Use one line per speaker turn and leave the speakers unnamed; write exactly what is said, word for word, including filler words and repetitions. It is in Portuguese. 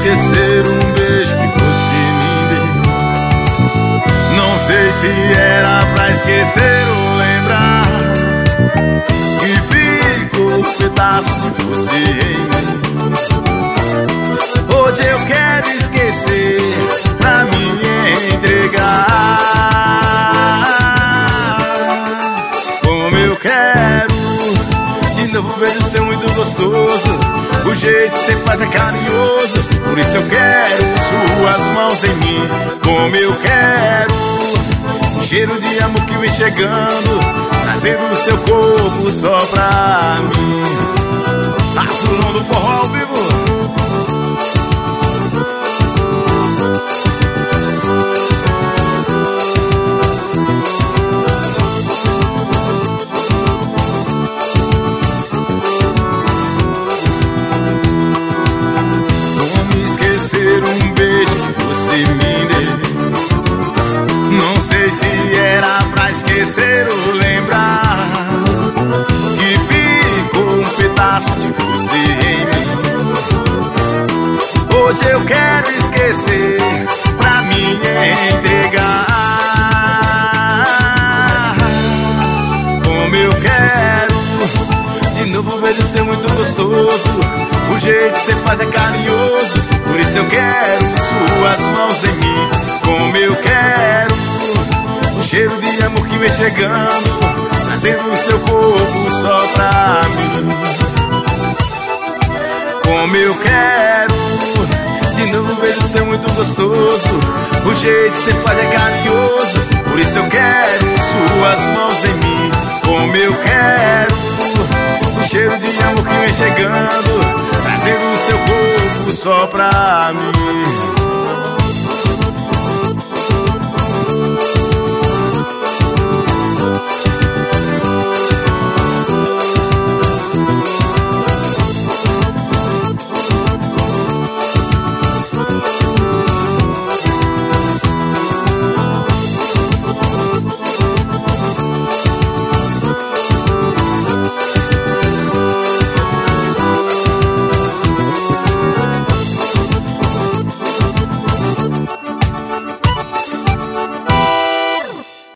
esquecer um beijo que você me deu. Não sei se era pra esquecer ou lembrar que ficou um pedaço de você em mim. Hoje eu quero esquecer pra me entregar. Como eu quero de novo um beijo seu muito gostoso. O jeito que você faz é carinhoso, por isso eu quero suas mãos em mim. Como eu quero o cheiro de amor que vem chegando, trazendo o seu corpo só pra mim. Azulão do forró ao vivo. Esquecer um beijo que você me deu. Não sei se era pra esquecer ou lembrar que ficou um pedaço de você em mim. Hoje eu quero esquecer pra me entregar. Como eu quero de novo um beijo seu muito gostoso. O jeito que você faz é carinhoso, por isso eu quero suas mãos em mim. Como eu quero o cheiro de amor que vem chegando, trazendo o seu corpo só pra mim. Como eu quero de novo um beijo seu muito gostoso. O jeito que você faz é carinhoso, por isso eu quero suas mãos em mim. Como eu quero o cheiro de amor que vem chegando, trazendo o seu corpo só pra mim.